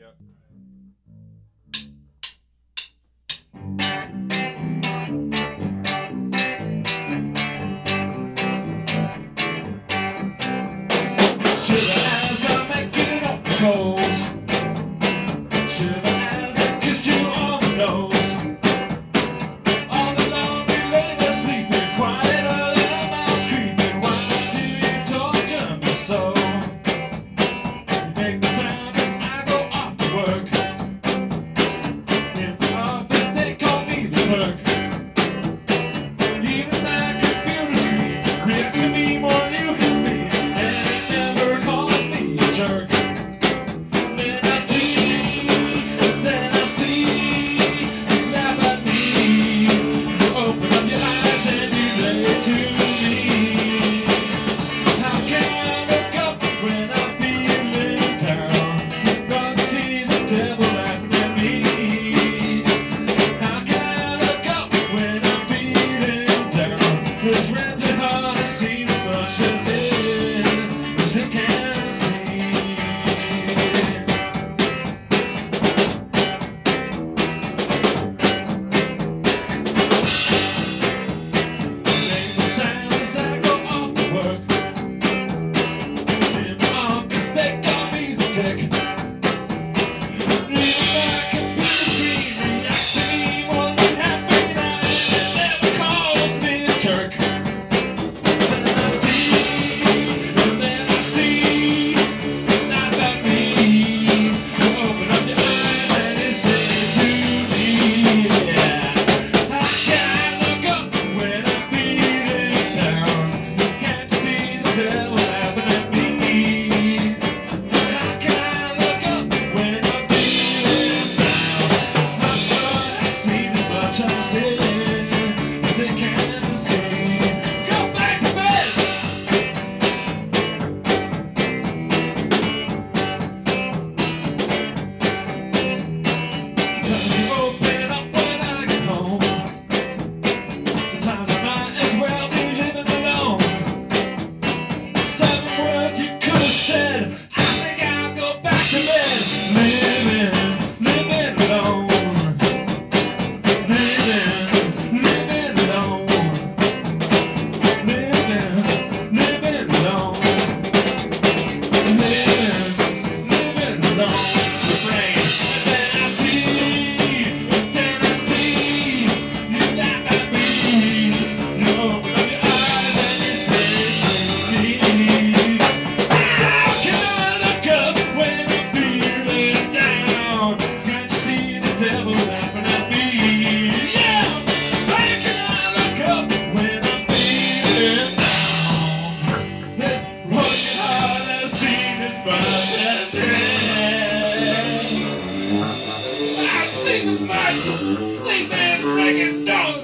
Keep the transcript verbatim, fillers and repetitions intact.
Yep. Shiver as I make it up the coals. Shiver as I kiss you on the nose. All alone you lay there sleeping, quieter than a mouse creeping. Why do you torture me so? You make the sound as I go off to work. In the office they call me the clerk. Even my computer screen reacts to me more than you can be. And it never calls me a jerk. Then I see, then I see, you laugh at me. You open up your eyes and you lay to me. How can I look up when I'm feeling down? Don't see the devil laughing at me. How can I look up when I'm feeling down? This rented heart has seen as much as it, as it can see. Make the sound as I go off to work. In the office they call me the dick. Even my computer screen reacts to me more than happy now, and it never calls me a jerk. Then I see, and then I see, you laugh at me. You open up your eyes and you say to me, yeah. How can I look up when I'm feeling down? Can't you see the devil laughing at me? How can I look up when I'm feeling down? My heart has seen as much as it, as it can see. Go back to bed! Sometimes you open up when I get home. Sometimes I might as well be living alone. Seven words you could have said. I think I'll go back to bed. Living, living alone. Living, living alone. Living, living alone. Living, living alone. Refrain. And then I see, and then I see, you laugh at me. You open up your eyes and you say to me, how can I look up when I'm feeling down? Can't you see the devil laughing at me? Yeah! How can I look up when I'm feeling down? This broken heart has seen as much as it. I've seen as much sleeping, breaking doors.